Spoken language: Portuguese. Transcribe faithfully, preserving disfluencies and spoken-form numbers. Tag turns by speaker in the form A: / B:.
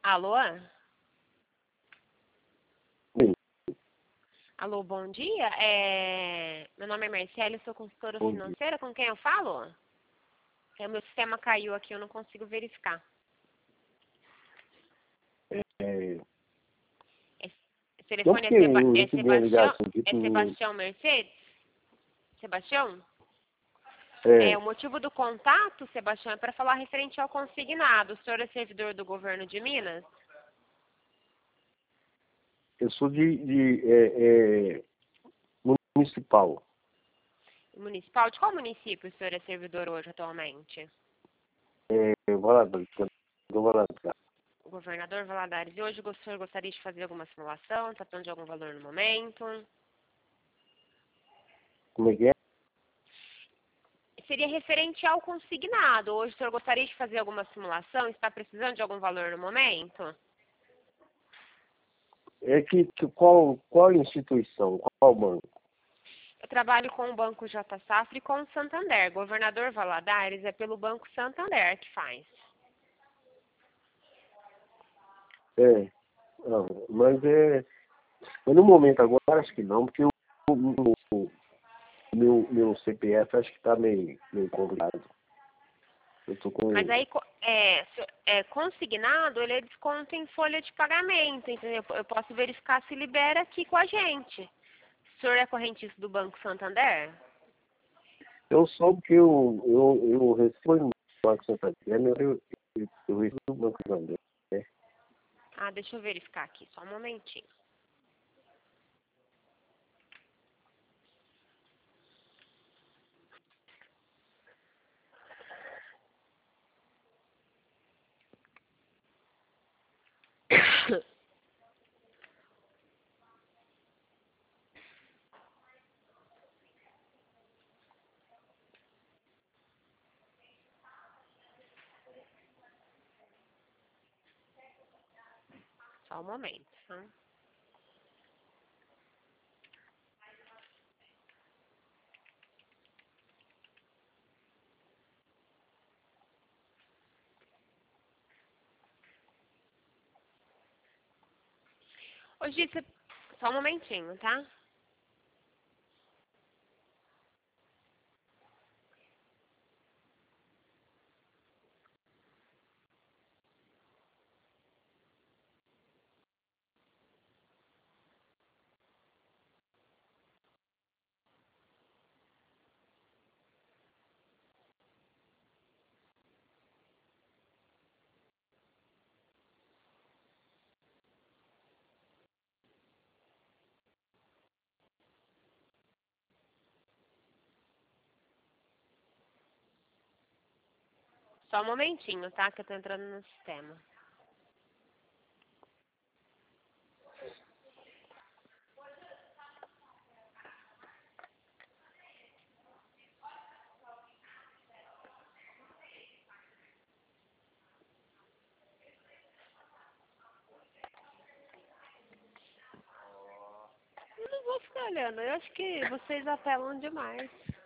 A: Alô?
B: Sim.
A: Alô, bom dia. É... Meu nome é Marcele, sou consultora
B: Bom dia.
A: financeira. Com quem eu falo? É, o meu sistema caiu aqui, eu não consigo verificar.
B: É,
A: Esse
B: não
A: telefone é,
B: porque
A: Seba...
B: eu
A: é
B: recebi a
A: Sebastião?
B: ligação de
A: É
B: que
A: Sebastião Mercedes? Sebastião? É,
B: é,
A: o motivo do contato, Sebastião, é para falar referente ao consignado. O senhor é servidor do governo de Minas?
B: eu sou de, de é, é, municipal.
A: Municipal? De qual município o senhor é servidor hoje, atualmente?
B: É, Valadares, do Valadares.
A: O governador Valadares. E hoje o senhor gostaria de fazer alguma simulação? Está precisando de algum valor no momento?
B: Como é que é?
A: Seria referente ao consignado. Hoje o senhor gostaria de fazer alguma simulação? Está precisando de algum valor no momento?
B: É que, que qual, qual instituição, qual banco?
A: Eu trabalho com o Banco J. Safra e com o Santander. Governador Valadares é pelo Banco Santander que faz.
B: É, não, mas é, mas no momento agora acho que não, porque o, o, o meu, meu C P F acho que está meio, meio complicado. Eu tô
A: Mas
B: com.
A: aí, co- é, se- é, consignado, ele é desconto em folha de pagamento, entendeu? Eu posso verificar se libera aqui com a gente. O senhor é correntista do Banco Santander?
B: Eu sou porque eu, eu, eu recebo no Banco Santander, eu, eu, eu recebo no Banco Santander. Né?
A: Ah, deixa eu verificar aqui, só um momentinho. Só um momento, tá? Ô, Gi, você- só um momentinho, tá? Só um momentinho, tá? Que eu tô entrando no sistema. Eu não vou ficar olhando, eu acho que vocês apelam demais.